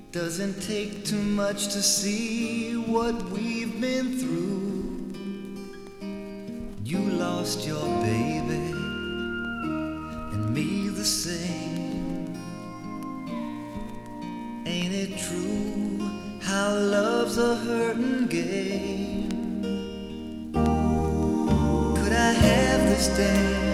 Doesn't take too much to see what we've been through. You lost your baby, and me the same. Ain't it true how love's a hurting game? Could I have this day